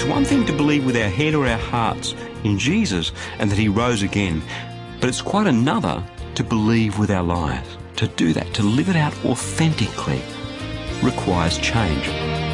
It's one thing to believe with our head or our hearts in Jesus and that he rose again, but it's quite another to believe with our lives. To do that, to live it out authentically, requires change.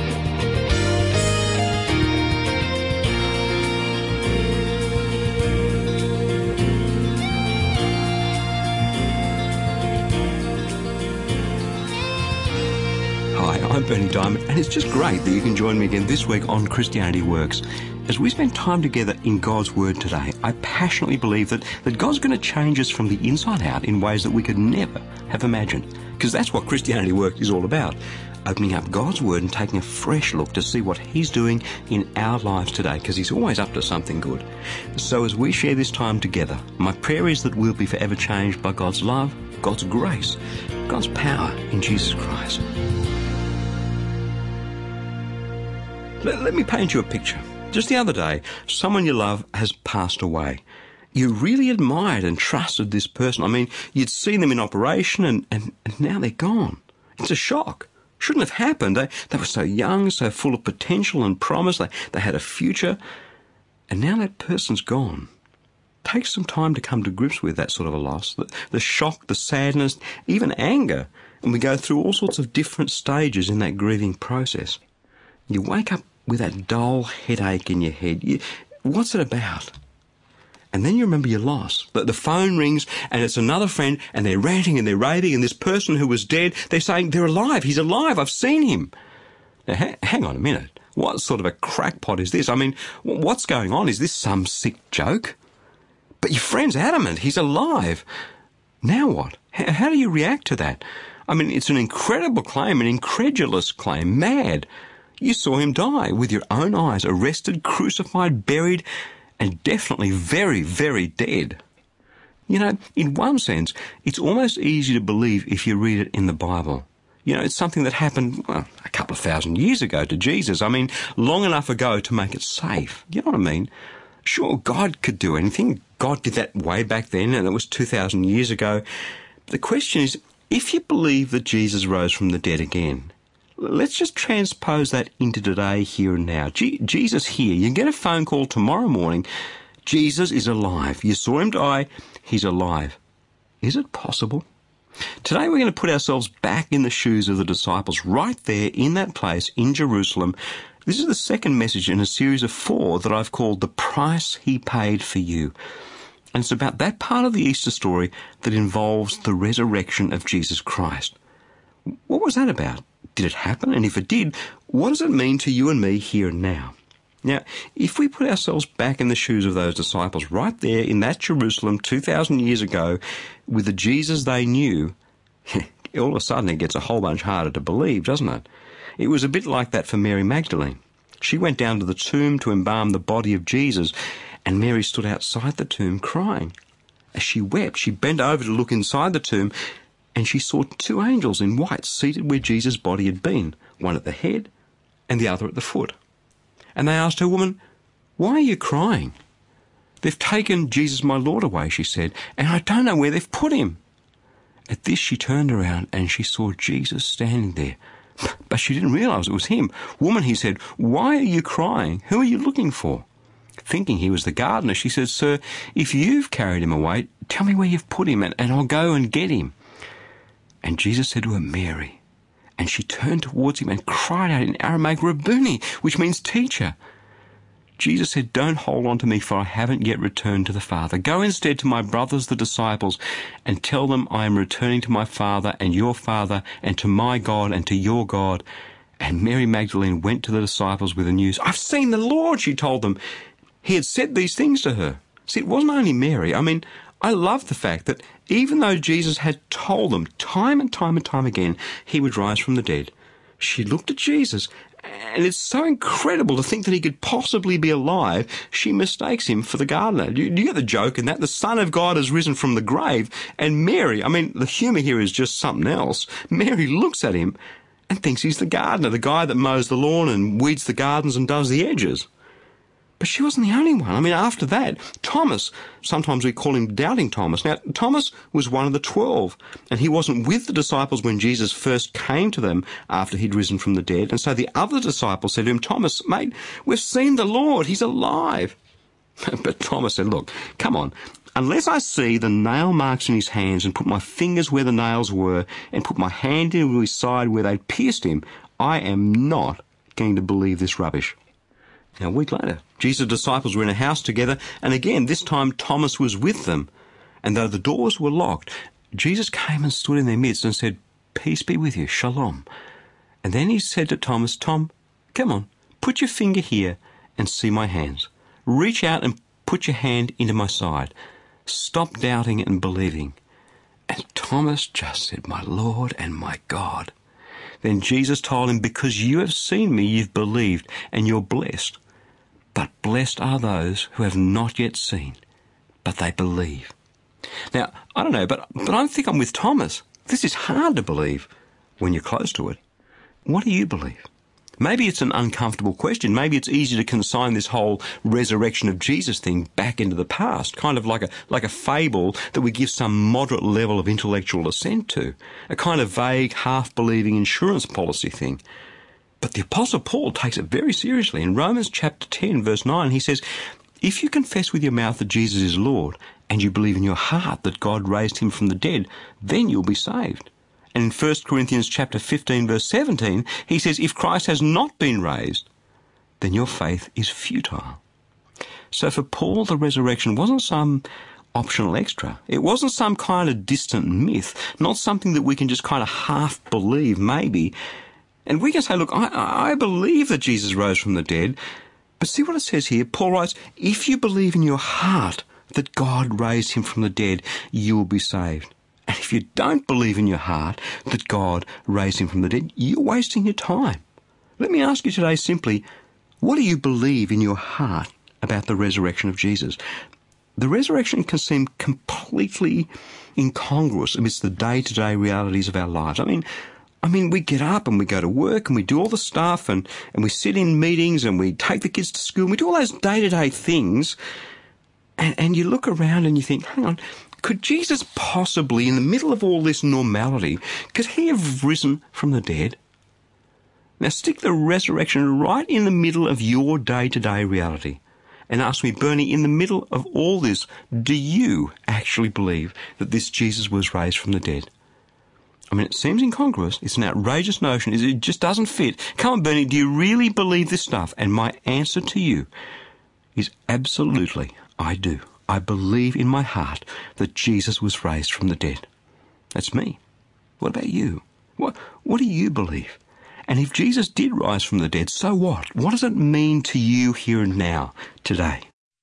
Hi, I'm Berni Dymet, and it's just great that you can join me again this week on Christianity Works. As we spend time together in God's Word today, I passionately believe that God's going to change us from the inside out in ways that we could never have imagined. Because that's what Christianity Works is all about. Opening up God's Word and taking a fresh look to see what he's doing in our lives today, because he's always up to something good. So as we share this time together, my prayer is that we'll be forever changed by God's love, God's grace, God's power in Jesus Christ. Let me paint you a picture. Just the other day, someone you love has passed away. You really admired and trusted this person. I mean, you'd seen them in operation and now they're gone. It's a shock. Shouldn't have happened. They were so young, so full of potential and promise. They had a future. And now that person's gone. It takes some time to come to grips with that sort of a loss. The shock, the sadness, even anger. And we go through all sorts of different stages in that grieving process. You wake up with that dull headache in your head. What's it about? And then you remember your loss. The phone rings and it's another friend and they're ranting and they're raving, and this person who was dead, they're saying, they're alive, he's alive, I've seen him. Now, hang on a minute. What sort of a crackpot is this? I mean, what's going on? Is this some sick joke? But your friend's adamant, he's alive. Now what? How do you react to that? I mean, it's an incredible claim, an incredulous claim, mad. You saw him die with your own eyes, arrested, crucified, buried, and definitely very, very dead. You know, in one sense, it's almost easy to believe if you read it in the Bible. You know, it's something that happened, well, a couple of thousand years ago to Jesus. I mean, long enough ago to make it safe. You know what I mean? Sure, God could do anything. God did that way back then, and it was 2,000 years ago. But the question is, if you believe that Jesus rose from the dead again, let's just transpose that into today, here and now. Jesus here. You get a phone call tomorrow morning. Jesus is alive. You saw him die. He's alive. Is it possible? Today we're going to put ourselves back in the shoes of the disciples, right there in that place in Jerusalem. This is the second message in a series of 4 that I've called The Price He Paid for You. And it's about that part of the Easter story that involves the resurrection of Jesus Christ. What was that about? Did it happen? And if it did, what does it mean to you and me here and now? Now, if we put ourselves back in the shoes of those disciples right there in that Jerusalem 2,000 years ago with the Jesus they knew, all of a sudden it gets a whole bunch harder to believe, doesn't it? It was a bit like that for Mary Magdalene. She went down to the tomb to embalm the body of Jesus, and Mary stood outside the tomb crying. As she wept, she bent over to look inside the tomb, and she saw 2 angels in white seated where Jesus' body had been, one at the head and the other at the foot. And they asked her, "Woman, why are you crying?" "They've taken Jesus my Lord away," she said, "and I don't know where they've put him." At this she turned around and she saw Jesus standing there. But she didn't realise it was him. "Woman," he said, "why are you crying? Who are you looking for?" Thinking he was the gardener, she said, "Sir, if you've carried him away, tell me where you've put him and I'll go and get him." And Jesus said to her, "Mary." And she turned towards him and cried out in Aramaic, "Rabboni," which means teacher. Jesus said, "Don't hold on to me, for I haven't yet returned to the Father. Go instead to my brothers, the disciples, and tell them I am returning to my Father and your Father, and to my God and to your God." And Mary Magdalene went to the disciples with the news. "I've seen the Lord," she told them. He had said these things to her. See, it wasn't only Mary. I mean, I love the fact that even though Jesus had told them time and time and time again he would rise from the dead, she looked at Jesus, and it's so incredible to think that he could possibly be alive, she mistakes him for the gardener. Do you get the joke in that? The Son of God has risen from the grave, and Mary, I mean, the humour here is just something else. Mary looks at him and thinks he's the gardener, the guy that mows the lawn and weeds the gardens and does the edges. But she wasn't the only one. I mean, after that, Thomas, sometimes we call him Doubting Thomas. Now, Thomas was one of the 12, and he wasn't with the disciples when Jesus first came to them after he'd risen from the dead. And so the other disciples said to him, Thomas, mate, we've seen the Lord. He's alive. But Thomas said, look, come on. Unless I see the nail marks in his hands and put my fingers where the nails were and put my hand into his side where they pierced him, I am not going to believe this rubbish. Now, a week later, Jesus' disciples were in a house together, and again, this time Thomas was with them. And though the doors were locked, Jesus came and stood in their midst and said, peace be with you, shalom. And then he said to Thomas, Tom, come on, put your finger here and see my hands. Reach out and put your hand into my side. Stop doubting and believing. And Thomas just said, my Lord and my God. Then Jesus told him, because you have seen me, you've believed, and you're blessed. But blessed are those who have not yet seen, but they believe. Now, I don't know, but I think I'm with Thomas. This is hard to believe when you're close to it. What do you believe? Maybe it's an uncomfortable question. Maybe it's easy to consign this whole resurrection of Jesus thing back into the past, kind of like a fable that we give some moderate level of intellectual assent to, a kind of vague, half-believing insurance policy thing. But the Apostle Paul takes it very seriously. In Romans chapter 10, verse 9, he says, if you confess with your mouth that Jesus is Lord, and you believe in your heart that God raised him from the dead, then you'll be saved. And in 1 Corinthians chapter 15, verse 17, he says, if Christ has not been raised, then your faith is futile. So for Paul, the resurrection wasn't some optional extra. It wasn't some kind of distant myth, not something that we can just kind of half believe, maybe. And we can say, look, I believe that Jesus rose from the dead. But see what it says here? Paul writes, if you believe in your heart that God raised him from the dead, you will be saved. And if you don't believe in your heart that God raised him from the dead, you're wasting your time. Let me ask you today simply, what do you believe in your heart about the resurrection of Jesus? The resurrection can seem completely incongruous amidst the day-to-day realities of our lives. I mean, we get up and we go to work and we do all the stuff and we sit in meetings and we take the kids to school and we do all those day-to-day things. And you look around and you think, hang on, could Jesus possibly, in the middle of all this normality, could he have risen from the dead? Now stick the resurrection right in the middle of your day-to-day reality and ask me, Bernie, in the middle of all this, do you actually believe that this Jesus was raised from the dead? I mean, it seems incongruous. It's an outrageous notion. It just doesn't fit. Come on, Bernie, do you really believe this stuff? And my answer to you is absolutely, I do. I believe in my heart that Jesus was raised from the dead. That's me. What about you? What do you believe? And if Jesus did rise from the dead, so what? What does it mean to you here and now, today?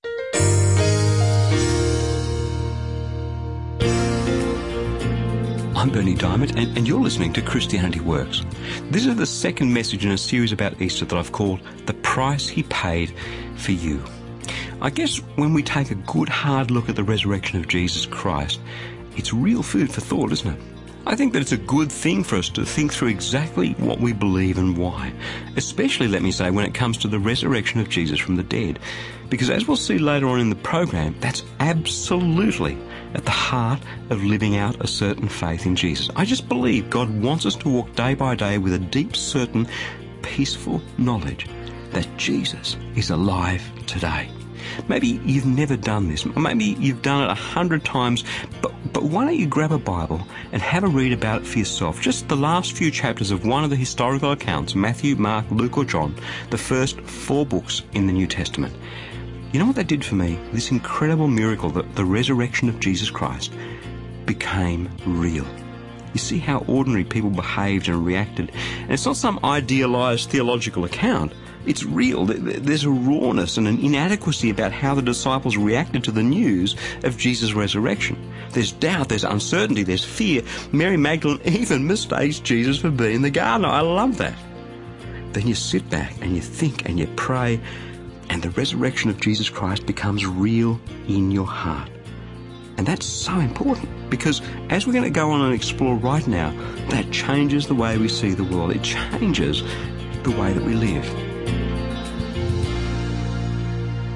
I'm Bernie Diamond, and you're listening to Christianity Works. This is the second message in a series about Easter that I've called The Price He Paid for You. I guess when we take a good hard look at the resurrection of Jesus Christ, it's real food for thought, isn't it? I think that it's a good thing for us to think through exactly what we believe and why, especially, let me say, when it comes to the resurrection of Jesus from the dead. Because as we'll see later on in the program, that's absolutely at the heart of living out a certain faith in Jesus. I just believe God wants us to walk day by day with a deep, certain, peaceful knowledge that Jesus is alive today. Maybe you've never done this. Maybe you've done it 100 times, but why don't you grab a Bible and have a read about it for yourself? Just the last few chapters of one of the historical accounts, Matthew, Mark, Luke or John, the first 4 books in the New Testament. You know what that did for me? This incredible miracle that the resurrection of Jesus Christ became real. You see how ordinary people behaved and reacted. And it's not some idealized theological account. It's real. There's a rawness and an inadequacy about how the disciples reacted to the news of Jesus' resurrection. There's doubt, there's uncertainty, there's fear. Mary Magdalene even mistakes Jesus for being the gardener. I love that. Then you sit back and you think and you pray, and the resurrection of Jesus Christ becomes real in your heart. And that's so important, because as we're going to go on and explore right now, that changes the way we see the world. It changes the way that we live.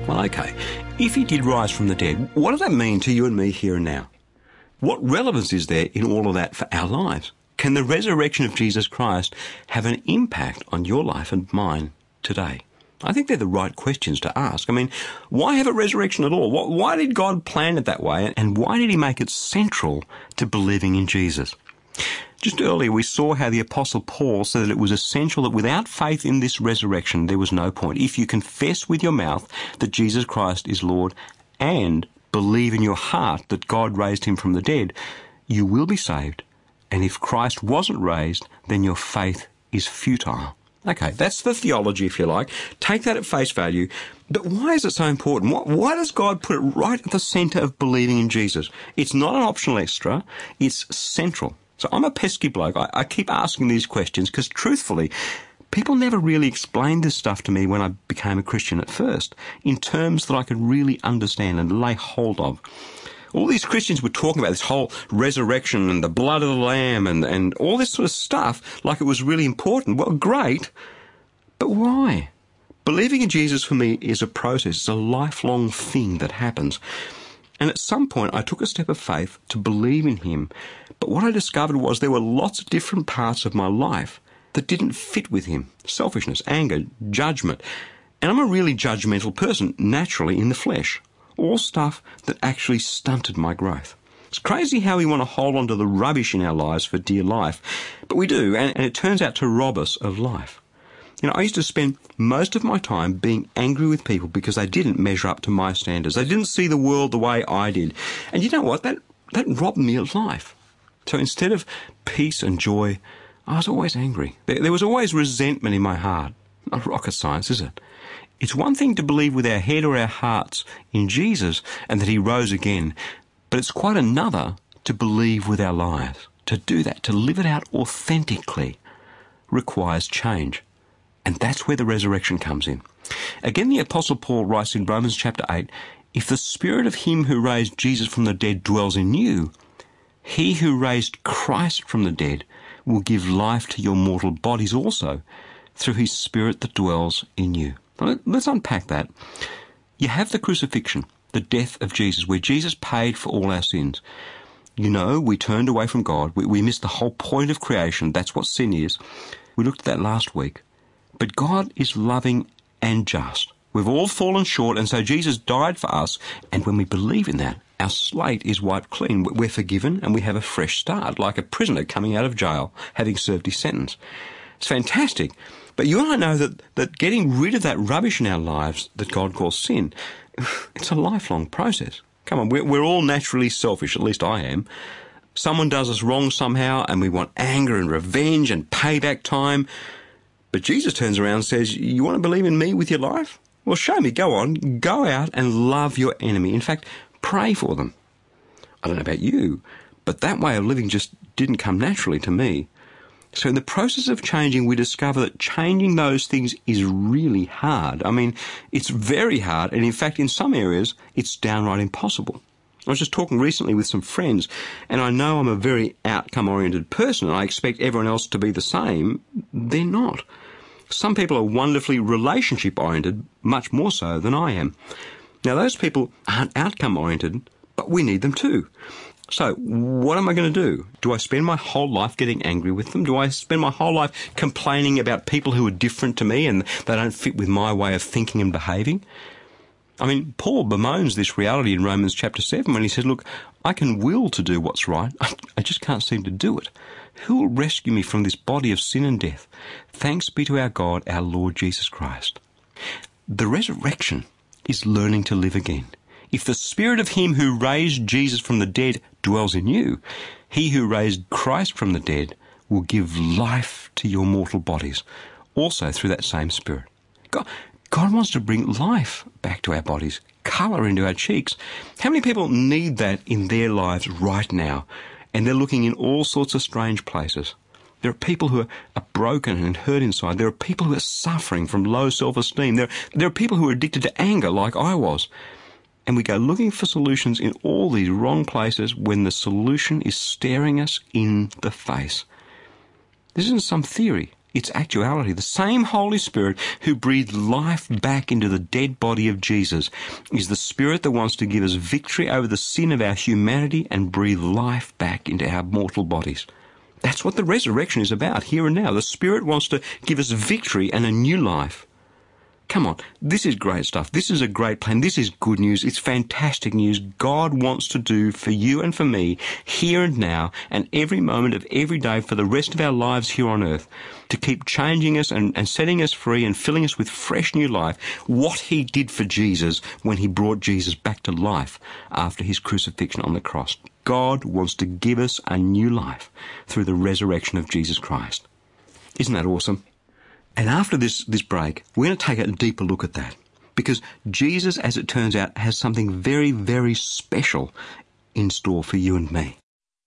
Well, okay, if he did rise from the dead, what does that mean to you and me here and now? What relevance is there in all of that for our lives? Can the resurrection of Jesus Christ have an impact on your life and mine today? I think they're the right questions to ask. I mean, why have a resurrection at all? Why did God plan it that way? And why did he make it central to believing in Jesus? Just earlier, we saw how the Apostle Paul said that it was essential that without faith in this resurrection, there was no point. If you confess with your mouth that Jesus Christ is Lord and believe in your heart that God raised him from the dead, you will be saved. And if Christ wasn't raised, then your faith is futile. Okay, that's the theology, if you like. Take that at face value. But why is it so important? Why does God put it right at the centre of believing in Jesus? It's not an optional extra. It's central. So I'm a pesky bloke. I keep asking these questions because, truthfully, people never really explained this stuff to me when I became a Christian at first, in terms that I could really understand and lay hold of. All these Christians were talking about this whole resurrection and the blood of the Lamb and all this sort of stuff like it was really important. Well, great, but why? Believing in Jesus for me is a process. It's a lifelong thing that happens. And at some point I took a step of faith to believe in him. But what I discovered was there were lots of different parts of my life that didn't fit with him. Selfishness, anger, judgment. And I'm a really judgmental person, naturally in the flesh. All stuff that actually stunted my growth. It's crazy how we want to hold on to the rubbish in our lives for dear life, but we do, and it turns out to rob us of life. You know, I used to spend most of my time being angry with people because they didn't measure up to my standards. They didn't see the world the way I did. And you know what? That robbed me of life. So instead of peace and joy, I was always angry. There was always resentment in my heart. Not rocket science, is it? It's one thing to believe with our head or our hearts in Jesus and that he rose again, but it's quite another to believe with our lives. To do that, to live it out authentically, requires change. And that's where the resurrection comes in. Again, the Apostle Paul writes in Romans chapter 8, if the spirit of him who raised Jesus from the dead dwells in you, he who raised Christ from the dead will give life to your mortal bodies also through his spirit that dwells in you. Let's unpack that. You have the crucifixion, the death of Jesus, where Jesus paid for all our sins. You know, we turned away from God. We missed the whole point of creation. That's what sin is. We looked at that last week. But God is loving and just. We've all fallen short, and so Jesus died for us. And when we believe in that, our slate is wiped clean. We're forgiven and we have a fresh start, like a prisoner coming out of jail, having served his sentence. It's fantastic. But you and I know that getting rid of that rubbish in our lives that God calls sin, it's a lifelong process. Come on, we're all naturally selfish, at least I am. Someone does us wrong somehow and we want anger and revenge and payback time. But Jesus turns around and says, you want to believe in me with your life? Well, show me. Go on. Go out and love your enemy. In fact, pray for them. I don't know about you, but that way of living just didn't come naturally to me. So in the process of changing, we discover that changing those things is really hard. I mean, it's very hard, and in fact, in some areas, it's downright impossible. I was just talking recently with some friends, and I know I'm a very outcome-oriented person, and I expect everyone else to be the same. They're not. Some people are wonderfully relationship-oriented, much more so than I am. Now, those people aren't outcome-oriented, but we need them too. So, what am I going to do? Do I spend my whole life getting angry with them? Do I spend my whole life complaining about people who are different to me and they don't fit with my way of thinking and behaving? I mean, Paul bemoans this reality in Romans chapter 7 when he says, look, I can will to do what's right. I just can't seem to do it. Who will rescue me from this body of sin and death? Thanks be to our God, our Lord Jesus Christ. The resurrection is learning to live again. If the spirit of him who raised Jesus from the dead dwells in you, he who raised Christ from the dead will give life to your mortal bodies, also through that same spirit. God wants to bring life back to our bodies, colour into our cheeks. How many people need that in their lives right now? And they're looking in all sorts of strange places. There are people who are broken and hurt inside. There are people who are suffering from low self-esteem. There are people who are addicted to anger like I was. And we go looking for solutions in all these wrong places when the solution is staring us in the face. This isn't some theory. its actuality. The same Holy Spirit who breathed life back into the dead body of Jesus is the Spirit that wants to give us victory over the sin of our humanity and breathe life back into our mortal bodies. That's what the resurrection is about, here and now. The Spirit wants to give us victory and a new life. Come on, this is great stuff. This is a great plan. This is good news. It's fantastic news. God wants to do for you and for me, here and now, and every moment of every day for the rest of our lives here on earth, to keep changing us and setting us free and filling us with fresh new life, what he did for Jesus when he brought Jesus back to life after his crucifixion on the cross. God wants to give us a new life through the resurrection of Jesus Christ. Isn't that awesome? And after this break, we're going to take a deeper look at that. Because Jesus, as it turns out, has something very, very special in store for you and me.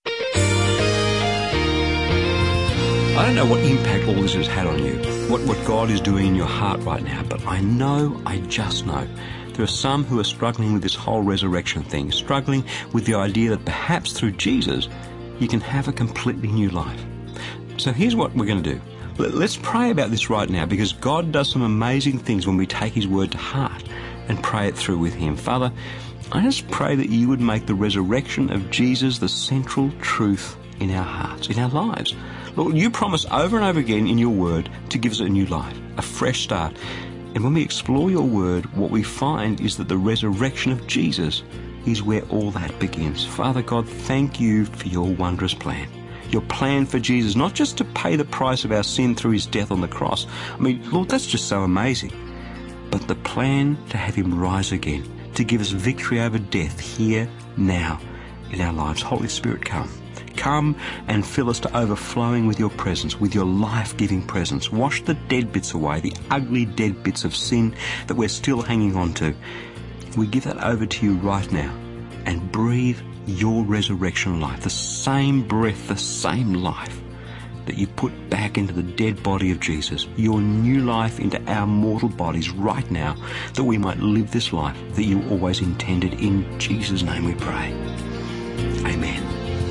I don't know what impact all this has had on you, what God is doing in your heart right now, but I just know, there are some who are struggling with this whole resurrection thing, struggling with the idea that perhaps through Jesus, you can have a completely new life. So here's what we're going to do. Let's pray about this right now, because God does some amazing things when we take his word to heart and pray it through with him. Father, I just pray that you would make the resurrection of Jesus the central truth in our hearts, in our lives. Lord, you promise over and over again in your word to give us a new life, a fresh start. And when we explore your word, what we find is that the resurrection of Jesus is where all that begins. Father God, thank you for your wondrous plan. Your plan for Jesus, not just to pay the price of our sin through his death on the cross. I mean, Lord, that's just so amazing. But the plan to have him rise again, to give us victory over death here, now, in our lives. Holy Spirit, come. Come and fill us to overflowing with your presence, with your life-giving presence. Wash the dead bits away, the ugly dead bits of sin that we're still hanging on to. We give that over to you right now and breathe your resurrection life, the same breath, the same life that you put back into the dead body of Jesus, your new life into our mortal bodies right now, that we might live this life that you always intended. In Jesus' name we pray. Amen.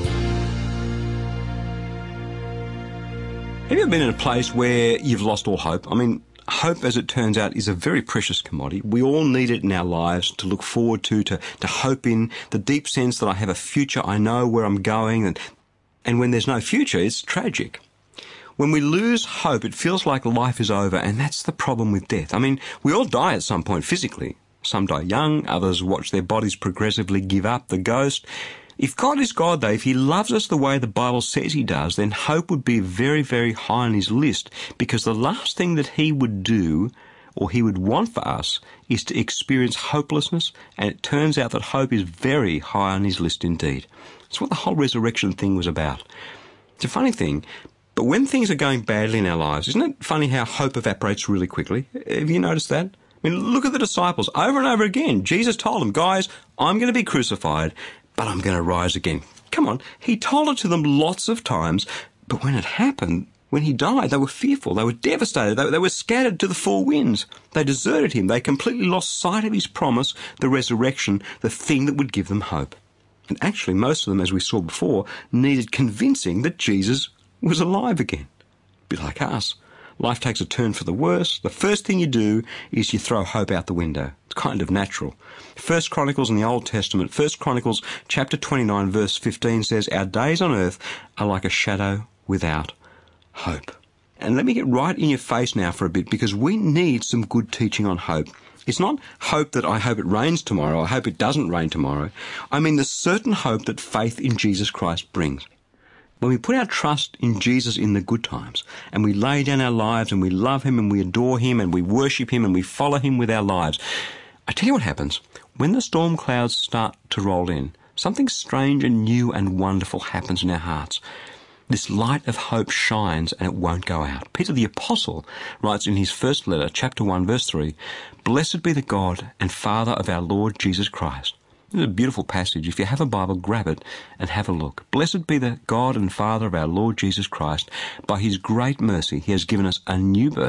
Have you ever been in a place where you've lost all hope? I mean, hope, as it turns out, is a very precious commodity. We all need it in our lives to look forward to hope in, the deep sense that I have a future, I know where I'm going, and when there's no future, it's tragic. When we lose hope, it feels like life is over, and that's the problem with death. I mean, we all die at some point physically. Some die young, others watch their bodies progressively give up the ghost. If God is God, though, if he loves us the way the Bible says he does, then hope would be very, very high on his list, because the last thing that he would do, or he would want for us, is to experience hopelessness, and it turns out that hope is very high on his list indeed. That's what the whole resurrection thing was about. It's a funny thing, but when things are going badly in our lives, isn't it funny how hope evaporates really quickly? Have you noticed that? I mean, look at the disciples. Over and over again, Jesus told them, guys, I'm going to be crucified, but I'm going to rise again. Come on, he told it to them lots of times, but when it happened, when he died, they were fearful, they were devastated, they were scattered to the four winds. They deserted him, they completely lost sight of his promise, the resurrection, the thing that would give them hope. And actually, most of them, as we saw before, needed convincing that Jesus was alive again. A bit like us. Life takes a turn for the worse. The first thing you do is you throw hope out the window. It's kind of natural. 1 Chronicles in the Old Testament, 1 Chronicles chapter 29 verse 15 says, our days on earth are like a shadow without hope. And let me get right in your face now for a bit, because we need some good teaching on hope. It's not hope that I hope it rains tomorrow, I hope it doesn't rain tomorrow. I mean the certain hope that faith in Jesus Christ brings. When we put our trust in Jesus in the good times, and we lay down our lives and we love him and we adore him and we worship him and we follow him with our lives, I tell you what happens. When the storm clouds start to roll in, something strange and new and wonderful happens in our hearts. This light of hope shines and it won't go out. Peter the Apostle writes in his first letter, chapter 1, verse 3, Blessed be the God and Father of our Lord Jesus Christ. This is a beautiful passage. If you have a Bible, grab it and have a look. Blessed be the God and Father of our Lord Jesus Christ. By his great mercy, he has given us a new birth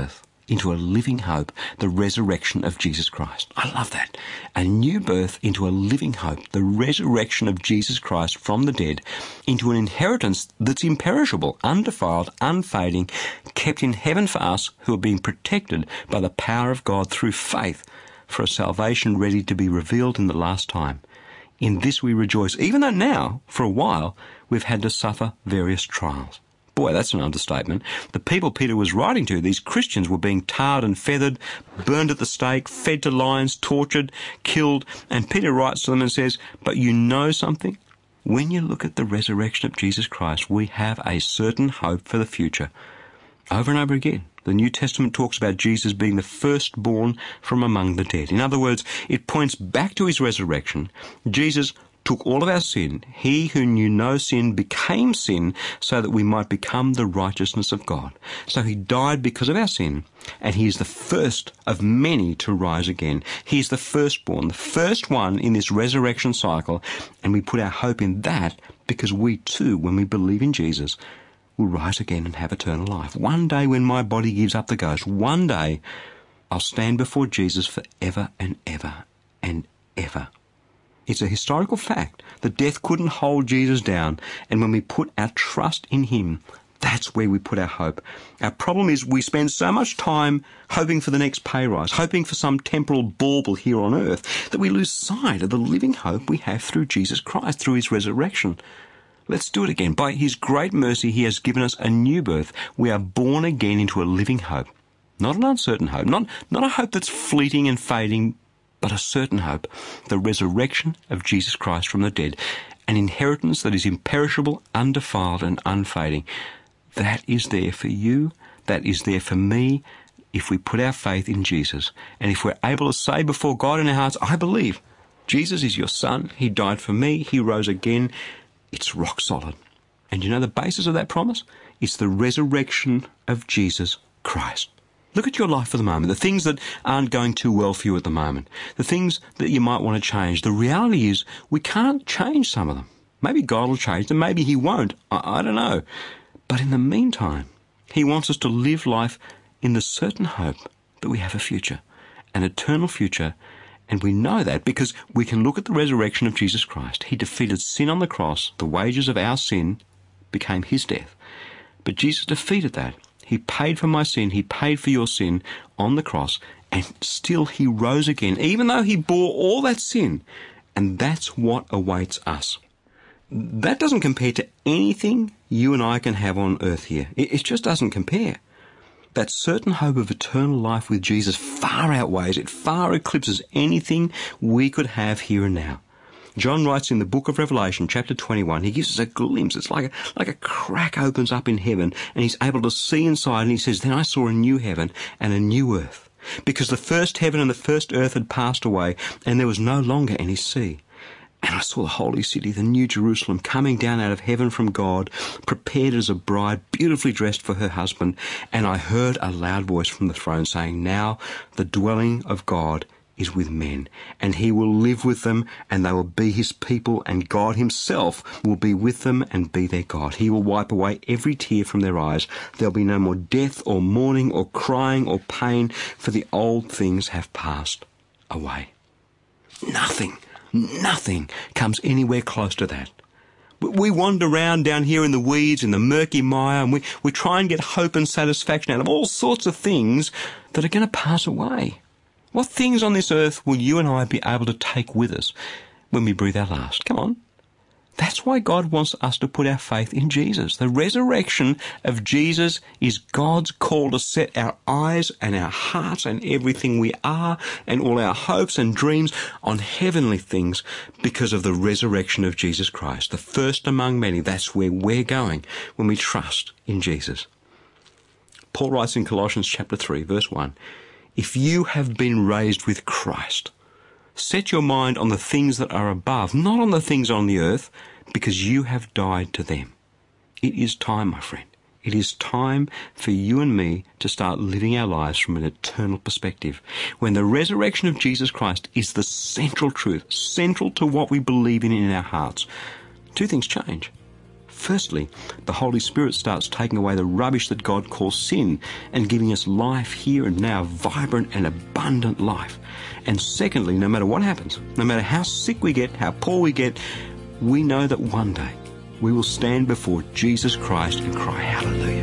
into a living hope, the resurrection of Jesus Christ. I love that. A new birth into a living hope, the resurrection of Jesus Christ from the dead, into an inheritance that's imperishable, undefiled, unfading, kept in heaven for us who are being protected by the power of God through faith for a salvation ready to be revealed in the last time. In this we rejoice, even though now, for a while, we've had to suffer various trials. Boy, that's an understatement. The people Peter was writing to, these Christians, were being tarred and feathered, burned at the stake, fed to lions, tortured, killed. And Peter writes to them and says, but you know something? When you look at the resurrection of Jesus Christ, we have a certain hope for the future. Over and over again, the New Testament talks about Jesus being the firstborn from among the dead. In other words, it points back to his resurrection. Jesus took all of our sin. He who knew no sin became sin so that we might become the righteousness of God. So he died because of our sin, and he is the first of many to rise again. He is the firstborn, the first one in this resurrection cycle, and we put our hope in that because we too, when we believe in Jesus, will rise again and have eternal life. One day when my body gives up the ghost, one day I'll stand before Jesus forever and ever and ever. It's a historical fact that death couldn't hold Jesus down, and when we put our trust in him, that's where we put our hope. Our problem is we spend so much time hoping for the next pay rise, hoping for some temporal bauble here on earth, that we lose sight of the living hope we have through Jesus Christ, through his resurrection. Let's do it again. By his great mercy, he has given us a new birth. We are born again into a living hope. Not an uncertain hope, not a hope that's fleeting and fading, but a certain hope, the resurrection of Jesus Christ from the dead, an inheritance that is imperishable, undefiled, and unfading. That is there for you, that is there for me, if we put our faith in Jesus. And if we're able to say before God in our hearts, I believe Jesus is your Son, he died for me, he rose again, it's rock solid. And you know the basis of that promise? It's the resurrection of Jesus Christ. Look at your life for the moment, the things that aren't going too well for you at the moment, the things that you might want to change. The reality is we can't change some of them. Maybe God will change them, maybe he won't. I don't know. But in the meantime, he wants us to live life in the certain hope that we have a future, an eternal future. And we know that because we can look at the resurrection of Jesus Christ. He defeated sin on the cross. The wages of our sin became his death. But Jesus defeated that. He paid for my sin. He paid for your sin on the cross. And still he rose again, even though he bore all that sin. And that's what awaits us. That doesn't compare to anything you and I can have on earth here. It just doesn't compare. That certain hope of eternal life with Jesus far outweighs, it far eclipses anything we could have here and now. John writes in the book of Revelation, chapter 21, he gives us a glimpse. It's like a crack opens up in heaven, and he's able to see inside, and he says, then I saw a new heaven and a new earth, because the first heaven and the first earth had passed away, and there was no longer any sea. And I saw the holy city, the new Jerusalem, coming down out of heaven from God, prepared as a bride, beautifully dressed for her husband. And I heard a loud voice from the throne saying, now the dwelling of God is with men, and he will live with them, and they will be his people, and God himself will be with them and be their God. He will wipe away every tear from their eyes. There'll be no more death or mourning or crying or pain, for the old things have passed away. Nothing comes anywhere close to that. We wander around down here in the weeds, in the murky mire, and we try and get hope and satisfaction out of all sorts of things that are going to pass away. What things on this earth will you and I be able to take with us when we breathe our last? Come on. That's why God wants us to put our faith in Jesus. The resurrection of Jesus is God's call to set our eyes and our hearts and everything we are and all our hopes and dreams on heavenly things because of the resurrection of Jesus Christ. The first among many, that's where we're going when we trust in Jesus. Paul writes in Colossians chapter 3, verse 1, if you have been raised with Christ, set your mind on the things that are above, not on the things on the earth, because you have died to them. It is time, my friend. It is time for you and me to start living our lives from an eternal perspective, when the resurrection of Jesus Christ is the central truth, central to what we believe in our hearts. Two things change. Firstly, the Holy Spirit starts taking away the rubbish that God calls sin and giving us life here and now, vibrant and abundant life. And secondly, no matter what happens, no matter how sick we get, how poor we get, we know that one day we will stand before Jesus Christ and cry, hallelujah.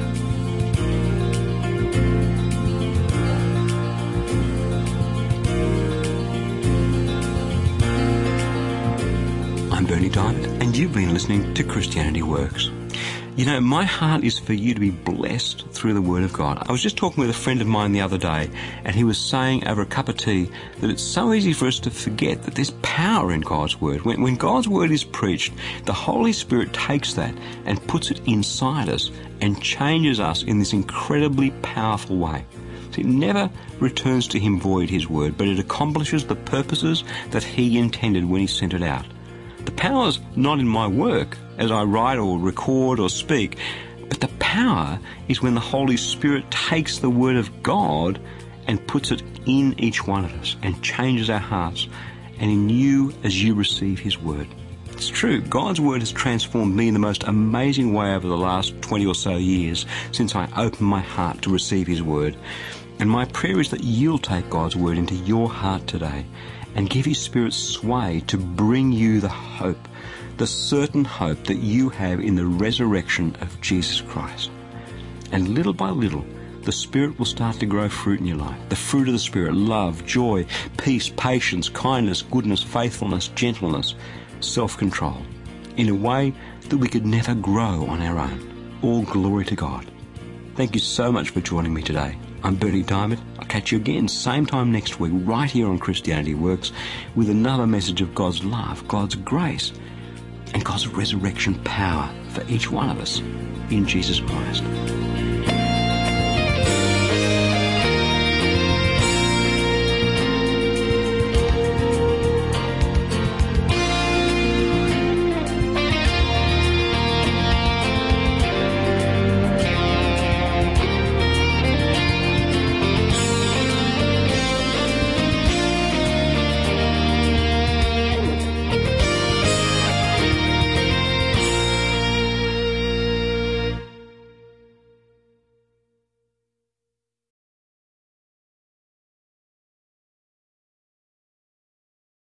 I'm Berni Dymet, and you've been listening to Christianity Works. You know, my heart is for you to be blessed through the Word of God. I was just talking with a friend of mine the other day, and he was saying over a cup of tea that it's so easy for us to forget that there's power in God's Word. When God's Word is preached, the Holy Spirit takes that and puts it inside us and changes us in this incredibly powerful way. See, it never returns to Him void, His Word, but it accomplishes the purposes that He intended when He sent it out. The power's not in my work as I write or record or speak, but the power is when the Holy Spirit takes the Word of God and puts it in each one of us and changes our hearts and in you as you receive His Word. It's true, God's Word has transformed me in the most amazing way over the last 20 or so years since I opened my heart to receive His Word. And my prayer is that you'll take God's Word into your heart today and give His Spirit sway to bring you the hope, the certain hope that you have in the resurrection of Jesus Christ. And little by little, the Spirit will start to grow fruit in your life. The fruit of the Spirit: love, joy, peace, patience, kindness, goodness, faithfulness, gentleness, self-control, in a way that we could never grow on our own. All glory to God. Thank you so much for joining me today. I'm Berni Dymet. I'll catch you again same time next week right here on Christianity Works with another message of God's love, God's grace, and God's resurrection power for each one of us in Jesus Christ.